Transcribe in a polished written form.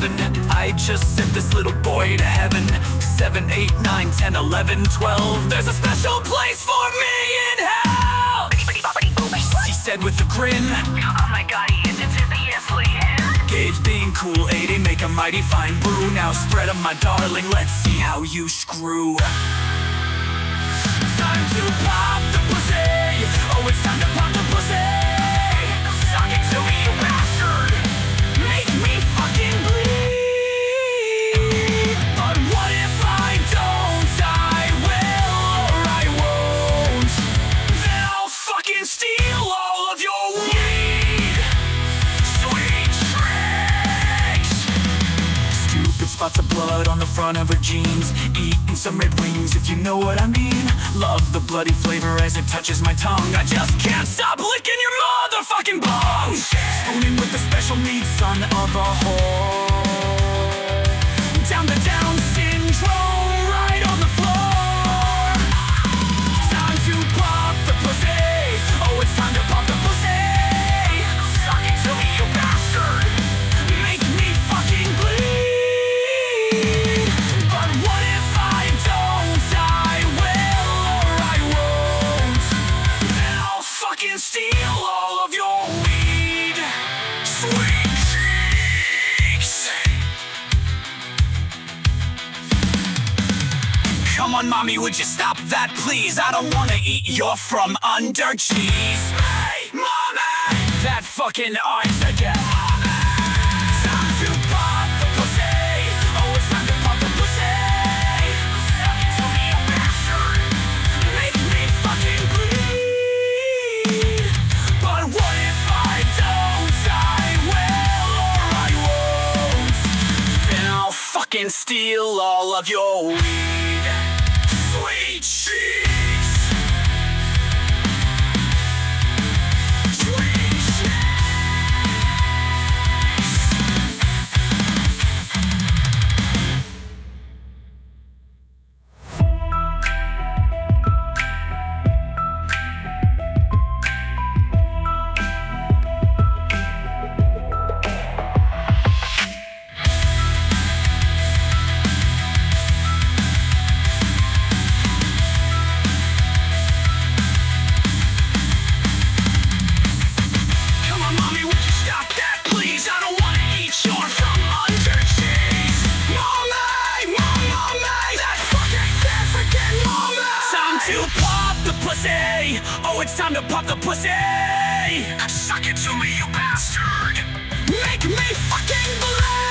7. I just sent this little boy to heaven. 7, 8, 9, 10, 11, 12. There's a special place for me in hell, he said with a grin. Oh my god, he is insidiously him. Gabe's being cool, 80, make a mighty fine brew. Now spread 'em, my darling, let's see how you screw. Time to pop the pussy. Oh, it's time to pop the pussy. Suck it to me, you bastard. Make me fucking bleed. But what if I don't? I will or I won't. Then I'll fucking steal all of your weed. Sweet tricks. Stupid spots of blood on the front of her jeans. Eating some red wings, if you know what I mean. Love the bloody flavor as it touches my tongue. I just can't stop licking your motherfucking bong. Spooning with the special needs son of a whore. Down the Down syndrome, right on the floor. Time to pop the pussy. Oh, it's time to pop the pussy. Suck it to me, you bastard. Make me fucking bleed. But what if I don't? I will or I won't. Then I'll fucking steal all of your weed. Sweet cheeks. Come on, mommy, would you stop that, please? I don't wanna eat your from under cheese. Hey, mommy! That fucking arms again. Time to pop the pussy. Oh, it's time to pop the pussy. Suck it to me, you bastard. Make me fucking bleed. But what if I don't? I will or I won't. Then I'll fucking steal all of your weed. Sweet cheeks. Sweet Come on, mommy, would you stop that, please? I don't wanna eat your from under cheese. Mommy, that fucking African mommy. Time to pop the pussy. Oh, it's time to pop the pussy. Suck it to me, you bastard. Make me fucking bleed.